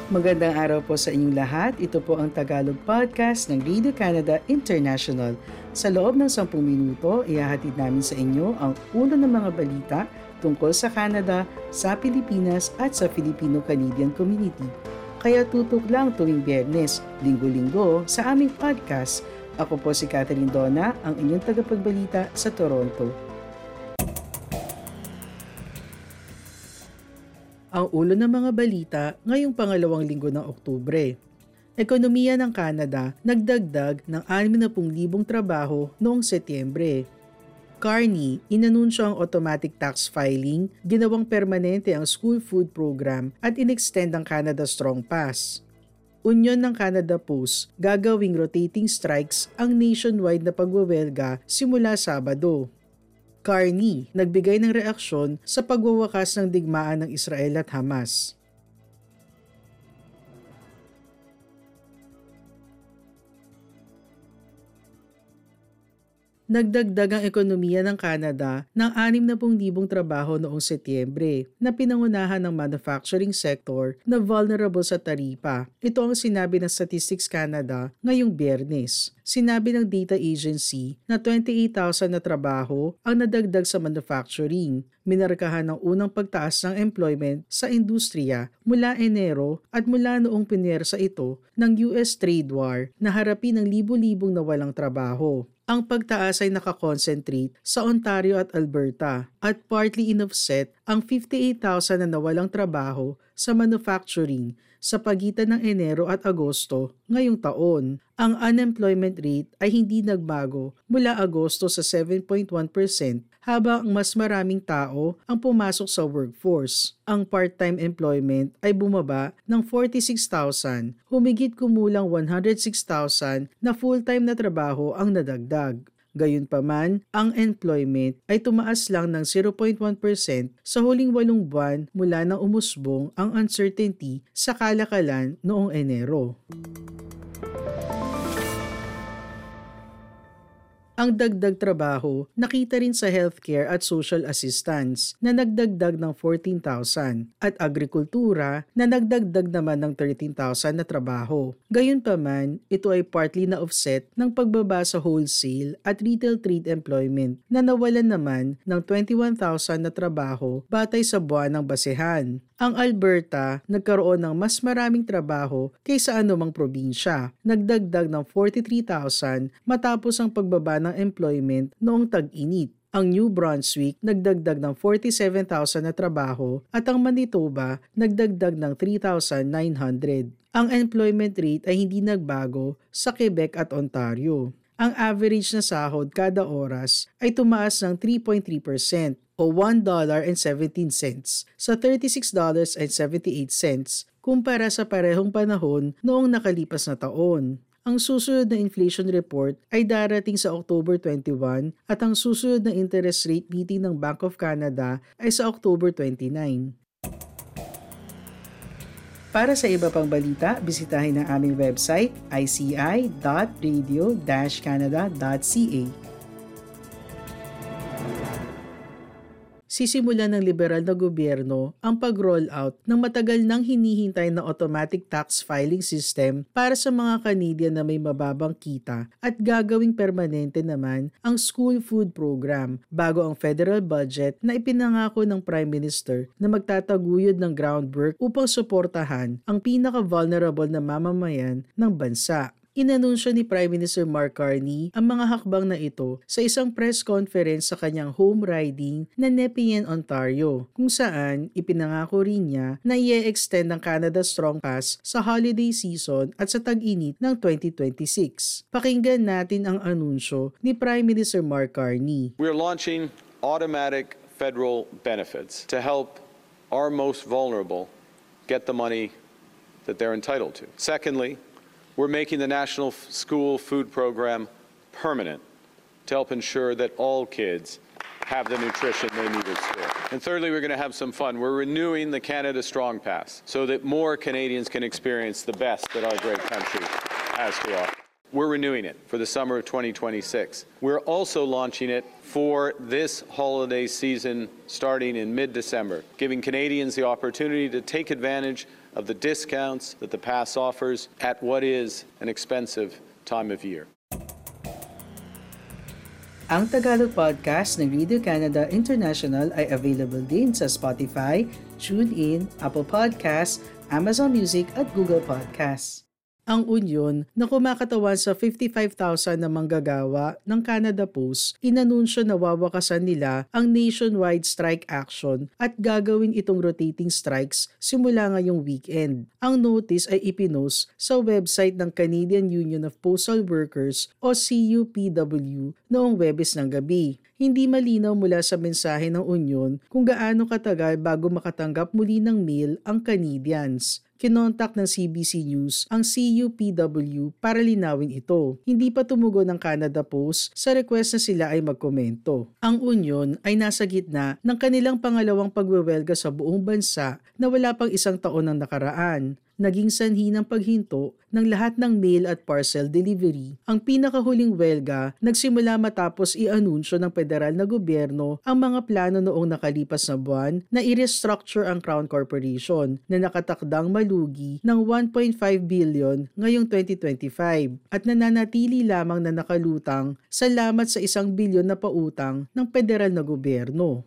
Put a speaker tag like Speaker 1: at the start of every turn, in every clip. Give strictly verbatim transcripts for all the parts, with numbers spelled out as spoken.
Speaker 1: Magandang araw po sa inyong lahat. Ito po ang Tagalog Podcast ng Radio Canada International. Sa loob ng sampung minuto, ihahatid namin sa inyo ang ulo ng mga balita tungkol sa Canada, sa Pilipinas at sa Filipino-Canadian community. Kaya tutok lang tuwing Biyernes, Linggo-Linggo sa aming podcast. Ako po si Catherine Dona, ang inyong tagapagbalita sa Toronto. Ang ulo ng mga balita ngayong pangalawang linggo ng Oktubre. Ekonomiya ng Canada nagdagdag ng anim na libong trabaho noong Setyembre. Carney, inanunsyo ang automatic tax filing, ginawang permanente ang school food program at inextend ang Canada Strong Pass. Union ng Canada Post, gagawing rotating strikes ang nationwide na pagwawelga simula Sabado. Carney, nagbigay ng reaksyon sa pagwawakas ng digmaan ng Israel at Hamas. Nagdagdag ang ekonomiya ng Canada ng anim na libong trabaho noong Setyembre na pinangunahan ng manufacturing sector na vulnerable sa taripa. Ito ang sinabi ng Statistics Canada ngayong Biyernes. Sinabi ng data agency na twenty-eight thousand na trabaho ang nadagdag sa manufacturing, minarkahan ng unang pagtaas ng employment sa industriya mula Enero at mula noong pinersa ito ng U S trade war na harapin ng libo-libong nawalang trabaho. Ang pagtaas ay nakakonsentrate sa Ontario at Alberta at partly inoffset ang fifty-eight thousand na nawalang trabaho sa manufacturing sa pagitan ng Enero at Agosto ngayong taon. Ang unemployment rate ay hindi nagbago mula Agosto sa seven point one percent habang mas maraming tao ang pumasok sa workforce. Ang part-time employment ay bumaba ng forty-six thousand, humigit kumulang one hundred six thousand na full-time na trabaho ang nadagdag. Gayunpaman, ang employment ay tumaas lang ng zero point one percent sa huling walong buwan mula nang umusbong ang uncertainty sa kalakalan noong Enero. Ang dagdag trabaho nakita rin sa healthcare at social assistance na nagdagdag ng fourteen thousand at agrikultura na nagdagdag naman ng thirteen thousand na trabaho. Gayunpaman, ito ay partly na offset ng pagbaba sa wholesale at retail trade employment na nawalan naman ng twenty-one thousand na trabaho batay sa buwan ng basehan. Ang Alberta nagkaroon ng mas maraming trabaho kaysa anumang probinsya, nagdagdag ng forty-three thousand matapos ang pagbaba ng employment noong tag-init. Ang New Brunswick nagdagdag ng forty-seven thousand na trabaho at ang Manitoba nagdagdag ng three thousand nine hundred. Ang employment rate ay hindi nagbago sa Quebec at Ontario. Ang average na sahod kada oras ay tumaas ng three point three percent o one dollar and seventeen cents sa thirty-six dollars and seventy-eight cents kumpara sa parehong panahon noong nakalipas na taon. Ang susunod na inflation report ay darating sa October twenty-one at ang susunod na interest rate meeting ng Bank of Canada ay sa October twenty-nine. Para sa iba pang balita, bisitahin ang aming website i c i dot radio dash canada dot c a. Sisimulan ng liberal na gobyerno ang pag-roll out ng matagal nang hinihintay na automatic tax filing system para sa mga Canadian na may mababang kita at gagawing permanente naman ang school food program bago ang federal budget na ipinangako ng Prime Minister na magtataguyod ng groundwork upang suportahan ang pinaka-vulnerable na mamamayan ng bansa. Inanunsyo ni Prime Minister Mark Carney ang mga hakbang na ito sa isang press conference sa kanyang home riding na Nepean, Ontario, kung saan ipinangako rin niya na i-extend ang Canada Strong Pass sa holiday season at sa tag-init ng twenty twenty-six. Pakinggan natin ang anunsyo ni Prime Minister Mark Carney.
Speaker 2: We're launching automatic federal benefits to help our most vulnerable get the money that they're entitled to. Secondly, we're making the National School Food Program permanent to help ensure that all kids have the nutrition they need at school. And thirdly, we're going to have some fun. We're renewing the Canada Strong Pass so that more Canadians can experience the best that our great country has to offer. We're renewing it for the summer of twenty twenty-six. We're also launching it for this holiday season starting in mid-December, giving Canadians the opportunity to take advantage of the discounts that the pass offers at what is an expensive time of year.
Speaker 1: Ang Tagalog podcast ng Radio Canada International ay available din sa Spotify, TuneIn, Apple Podcasts, Amazon Music at Google Podcasts. Ang Union na kumakatawan sa fifty-five thousand na manggagawa ng Canada Post, inanunsyo na wawakasan nila ang nationwide strike action at gagawin itong rotating strikes simula ngayong weekend. Ang notice ay ipinost sa website ng Canadian Union of Postal Workers o C U P W noong Huwebes ng gabi. Hindi malinaw mula sa mensahe ng Union kung gaano katagal bago makatanggap muli ng mail ang Canadians. Kinontak ng C B C News ang C U P W para linawin ito. Hindi pa tumugon ng Canada Post sa request na sila ay magkomento. Ang Union ay nasa gitna ng kanilang pangalawang pagwewelga sa buong bansa na wala pang isang taon ang nakaraan. Naging sanhi ng paghinto ng lahat ng mail at parcel delivery. Ang pinakahuling welga nagsimula matapos i-anunsyo ng federal na gobyerno ang mga plano noong nakalipas na buwan na i-restructure ang Crown Corporation na nakatakdang malugi ng one point five billion ngayong twenty twenty-five at nananatili lamang na nakalutang salamat sa isang bilyon na pautang ng federal na gobyerno.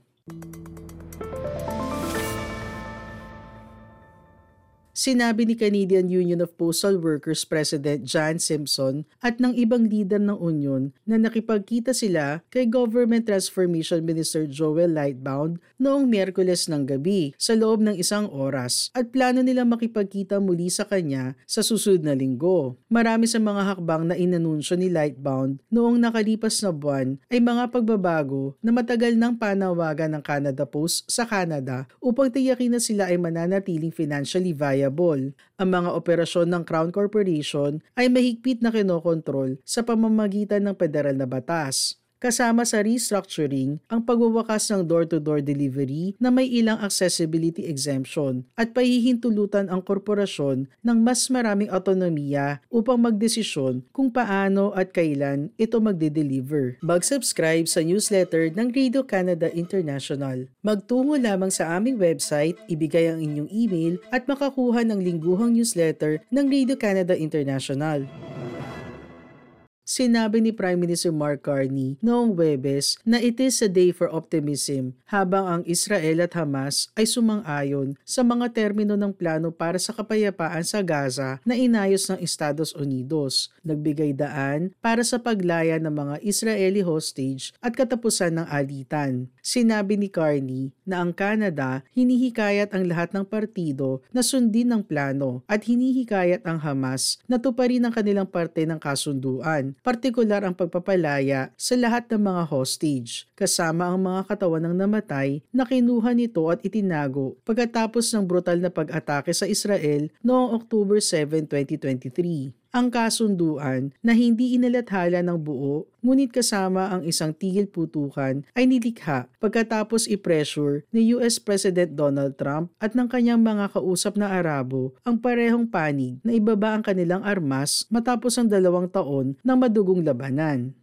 Speaker 1: Sinabi ni Canadian Union of Postal Workers President John Simpson at ng ibang leader ng Union na nakipagkita sila kay Government Transformation Minister Joel Lightbound noong Miyerkules ng gabi sa loob ng isang oras at plano nila makipagkita muli sa kanya sa susunod na linggo. Marami sa mga hakbang na inanunsyo ni Lightbound noong nakalipas na buwan ay mga pagbabago na matagal nang panawagan ng Canada Post sa Canada upang tiyakin na sila ay mananatiling financially viable. Ang mga operasyon ng Crown Corporation ay mahigpit na kinokontrol sa pamamagitan ng federal na batas. Kasama sa restructuring ang pagwawakas ng door-to-door delivery na may ilang accessibility exemption at pahihintulutan ang korporasyon ng mas maraming autonomiya upang magdesisyon kung paano at kailan ito magde-deliver. Mag-subscribe sa newsletter ng Radio Canada International. Magtungo lamang sa aming website, ibigay ang inyong email at makakuha ng lingguhang newsletter ng Radio Canada International. Sinabi ni Prime Minister Mark Carney noong Huwebes na it is a day for optimism habang ang Israel at Hamas ay sumang-ayon sa mga termino ng plano para sa kapayapaan sa Gaza na inayos ng Estados Unidos, nagbigay daan para sa paglaya ng mga Israeli hostage at katapusan ng alitan. Sinabi ni Carney na ang Canada hinihikayat ang lahat ng partido na sundin ng plano at hinihikayat ang Hamas na tuparin ang kanilang parte ng kasunduan, partikular ang pagpapalaya sa lahat ng mga hostage, kasama ang mga katawan ng namatay na kinuha nito at itinago pagkatapos ng brutal na pag-atake sa Israel noong October seventh, twenty twenty-three. Ang kasunduan na hindi inalathala ng buo ngunit kasama ang isang tigil putukan ay nilikha pagkatapos i-pressure ni U S President Donald Trump at ng kanyang mga kausap na Arabo ang parehong panig na ibaba ang kanilang armas matapos ang dalawang taon ng madugong labanan.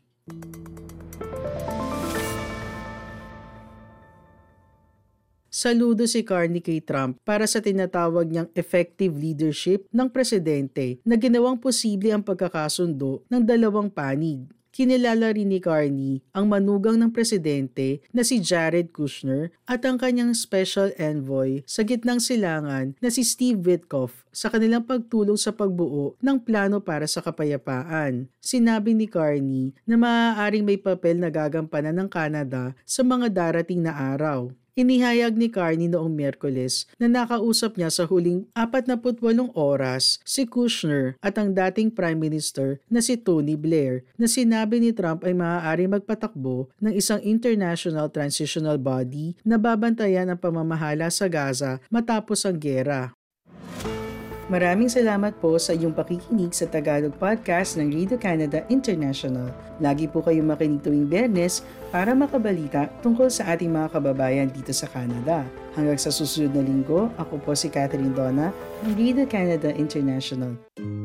Speaker 1: Saludo si Carney kay Trump para sa tinatawag niyang effective leadership ng presidente na ginawang posible ang pagkakasundo ng dalawang panig. Kinilala rin ni Carney ang manugang ng presidente na si Jared Kushner at ang kanyang special envoy sa gitnang silangan na si Steve Witkoff sa kanilang pagtulong sa pagbuo ng plano para sa kapayapaan. Sinabi ni Carney na maaaring may papel na gagampanan ng Canada sa mga darating na araw. Inihayag ni Carney noong Miyerkules na nakausap niya sa huling forty-eight oras si Kushner at ang dating Prime Minister na si Tony Blair na sinabi ni Trump ay maaari magpatakbo ng isang international transitional body na babantayan ang pamamahala sa Gaza matapos ang giyera. Maraming salamat po sa iyong pakikinig sa Tagalog Podcast ng Radio Canada International. Lagi po kayong makinig tuwing Biyernes para makabalita tungkol sa ating mga kababayan dito sa Canada. Hanggang sa susunod na linggo, ako po si Catherine Donna ng Radio Canada International.